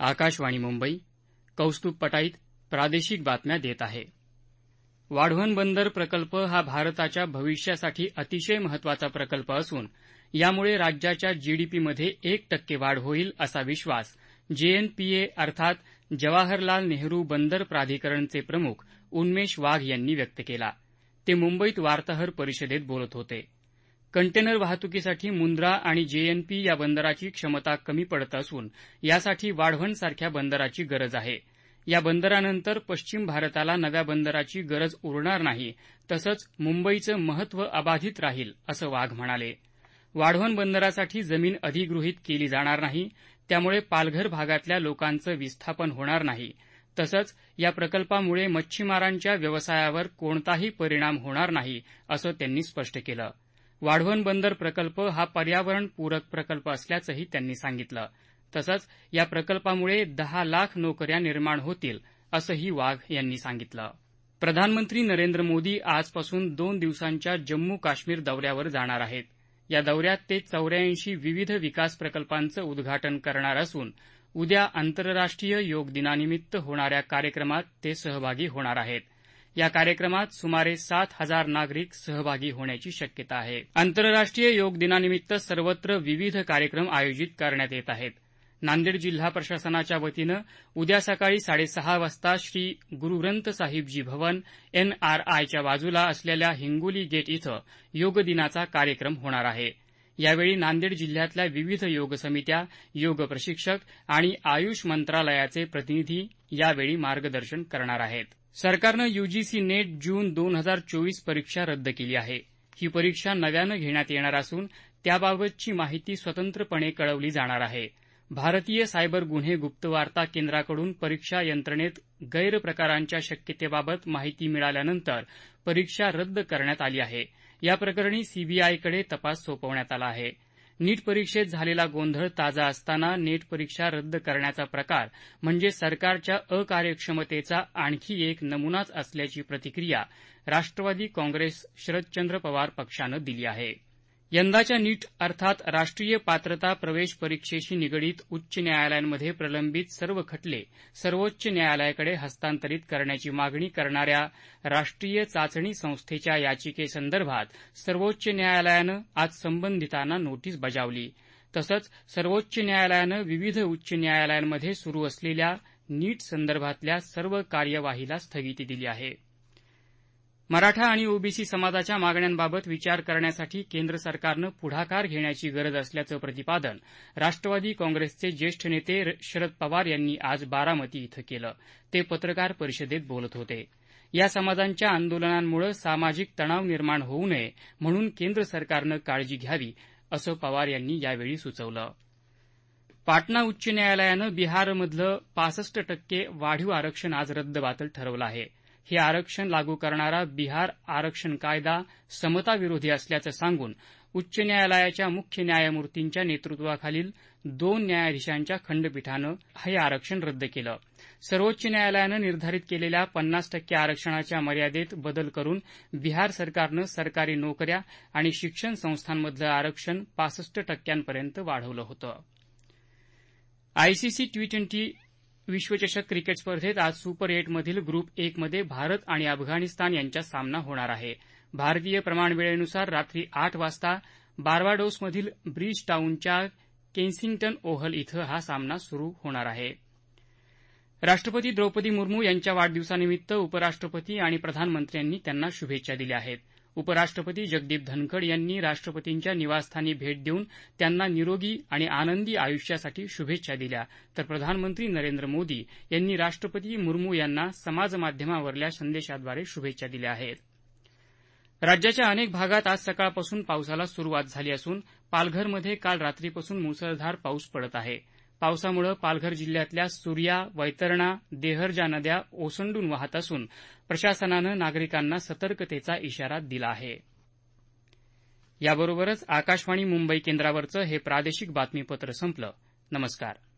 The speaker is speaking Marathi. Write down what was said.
आकाशवाणी मुंबई. कौस्तुभ पटाईत प्रादेशिक बातम्या देत आहे. वाढवण बंदर प्रकल्प हा भारताच्या भविष्यासाठी अतिशय महत्वाचा प्रकल्प असून यामुळे राज्याच्या जीडीपीमध्ये 1% वाढ होईल असा विश्वास जेएनपीए अर्थात जवाहरलाल नेहरू बंदर प्राधिकरणचे प्रमुख उन्मेष वाघ यांनी व्यक्त केला. ते मुंबईत वार्ताहर परिषदेत बोलत होते. कंटेनर वाहतुकीसाठी मुंद्रा आणि जेएनपी या बंदराची क्षमता कमी पडत असून यासाठी वाढवणसारख्या बंदराची गरज आहे. या बंदरानंतर पश्चिम भारताला नव्या बंदराची गरज उरणार नाही, तसंच मुंबईचं महत्व अबाधित राहील असं वाघ म्हणाले. वाढवण बंदरासाठी जमीन अधिगृहीत केली जाणार नाही, त्यामुळे पालघर भागातल्या लोकांचं विस्थापन होणार नाही. तसंच या प्रकल्पामुळे मच्छीमारांच्या व्यवसायावर कोणताही परिणाम होणार नाही असं त्यांनी स्पष्ट केलं. वाढवण बंदर प्रकल्प हा पर्यावरणपूरक प्रकल्प असल्याचंही त्यांनी सांगितलं. तसंच या प्रकल्पामुळे 10 लाख नोकऱ्या निर्माण होतील असंही वाघ यांनी सांगितलं. प्रधानमंत्री नरेंद्र मोदी आजपासून 2 दिवसांच्या जम्मू काश्मीर दौऱ्यावर जाणार आहेत. या दौऱ्यात ते 84 विविध विकास प्रकल्पांचं उद्घाटन करणार असून उद्या आंतरराष्ट्रीय योग दिनानिमित्त होणाऱ्या कार्यक्रमात ते सहभागी होणार आहेत. या कार्यक्रमात सुमारे 7,000 नागरिक सहभागी होण्याची शक्यता आहे. आंतरराष्ट्रीय योग दिनानिमित्त सर्वत्र विविध कार्यक्रम आयोजित करण्यात येत आहेत. नांदेड जिल्हा प्रशासनाच्या वतीनं उद्या सकाळी 6:30 वाजता श्री गुरु ग्रंथ साहिबजी भवन एनआरआयच्या बाजूला असलेल्या हिंगोली गेट इथं योग दिनाचा कार्यक्रम होणार आहे. यावेळी नांदेड जिल्ह्यातल्या विविध योग समित्या, योग प्रशिक्षक आणि आयुष मंत्रालयाचे प्रतिनिधी यावेळी मार्गदर्शन करणार आहेत. सरकारनं यूजीसी नेट जून 2024 परीक्षा रद्द केली आहे. ही परीक्षा नव्यानं घेण्यात येणार असून त्याबाबतची माहिती स्वतंत्रपणे कळवली जाणार आहे. भारतीय सायबर गुन्हे गुप्तवार्ता केंद्राकडून परीक्षा यंत्रणेत गैरप्रकारांच्या शक्यतेबाबत माहिती मिळाल्यानंतर परीक्षा रद्द करण्यात आली आहे. या प्रकरणी सीबीआयकडे तपास सोपवण्यात आला आहे. नीट परीक्षेत झालेला गोंधळ ताजा असताना नेट परीक्षा रद्द करण्याचा प्रकार म्हणजे सरकारच्या अकार्यक्षमतेचा आणखी एक नमुनाच असल्याची प्रतिक्रिया राष्ट्रवादी काँग्रेस शरदचंद्र पवार पक्षानं दिली आहे. यंदाच्या नीट अर्थात राष्ट्रीय पात्रता प्रवेश परीक्षेशी निगडीत उच्च न्यायालयांमध्ये प्रलंबित सर्व खटले सर्वोच्च न्यायालयाकडे हस्तांतरित करण्याची मागणी करणाऱ्या राष्ट्रीय चाचणी संस्थेच्या याचिकेसंदर्भात सर्वोच्च न्यायालयानं आज संबंधितांना नोटीस बजावली. तसंच सर्वोच्च न्यायालयानं विविध उच्च न्यायालयांमध्ये सुरू असलेल्या नीट संदर्भातल्या सर्व कार्यवाहीला स्थगिती दिली आहे. मराठा आणि ओबीसी समाजाच्या मागण्यांबाबत विचार करण्यासाठी केंद्र सरकारनं पुढाकार घेण्याची गरज असल्याचं प्रतिपादन राष्ट्रवादी काँग्रेसचे ज्येष्ठ नेते शरद पवार यांनी आज बारामती इथं केलं. ते पत्रकार परिषदेत बोलत होते. या समाजांच्या आंदोलनांमुळे सामाजिक तणाव निर्माण होऊ नये म्हणून केंद्र सरकारनं काळजी घ्यावी असं पवार यांनी यावेळी सुचवलं. पाटणा उच्च न्यायालयानं बिहारमधलं 65% वाढीव आरक्षण आज रद्दबातल ठरवलं आहे. हे आरक्षण लागू करणारा बिहार आरक्षण कायदा समताविरोधी असल्याचं सांगून उच्च न्यायालयाच्या मुख्य न्यायमूर्तींच्या नेतृत्वाखालील 2 न्यायाधीशांच्या खंडपीठानं हे आरक्षण रद्द केलं. सर्वोच्च न्यायालयानं निर्धारित केलेल्या 50% आरक्षणाच्या मर्यादेत बदल करून बिहार सरकारनं सरकारी नोकऱ्या आणि शिक्षण संस्थांमधलं आरक्षण 65% वाढवलं होतं. आयसीसी टी20 विश्वचषक क्रिकेट स्पर्धेत आज सुपर 8 मधील ग्रुप 1 मध्ये भारत आणि अफगाणिस्तान यांच्यात सामना होणार आहे. भारतीय प्रमाणवेळेनुसार रात्री 8 वाजता बार्बाडोसमधील ब्रिज टाऊनच्या केन्सिंग्टन ओव्हल इथं हा सामना सुरू होणार आहे. राष्ट्रपती द्रौपदी मुर्मू यांच्या वाढदिवसानिमित्त उपराष्ट्रपती आणि प्रधानमंत्र्यांनी त्यांना शुभेच्छा दिल्या आहेत. उपराष्ट्रपती जगदीप धनखड यांनी राष्ट्रपतींच्या निवासस्थानी भेट देऊन त्यांना निरोगी आणि आनंदी आयुष्यासाठी शुभेच्छा दिल्या, तर प्रधानमंत्री नरेंद्र मोदी यांनी राष्ट्रपती मुर्मू यांना समाजमाध्यमावरल्या संदेशाद्वारे शुभेच्छा दिल्या आहेत. राज्याच्या अनेक भागात आज सकाळपासून पावसाला सुरुवात झाली असून पालघरमध्ये काल रात्रीपासून मुसळधार पाऊस पडत आहे. पावसामुळे पालघर जिल्ह्यातल्या सूर्या, वैतरणा, देहरजा नद्या ओसंडून वाहत असून प्रशासनानं नागरिकांना सतर्कतेचा इशारा दिला आहे. याबरोबरच आकाशवाणी मुंबई केंद्रावरचं हे प्रादेशिक बातमीपत्र संपलं. नमस्कार.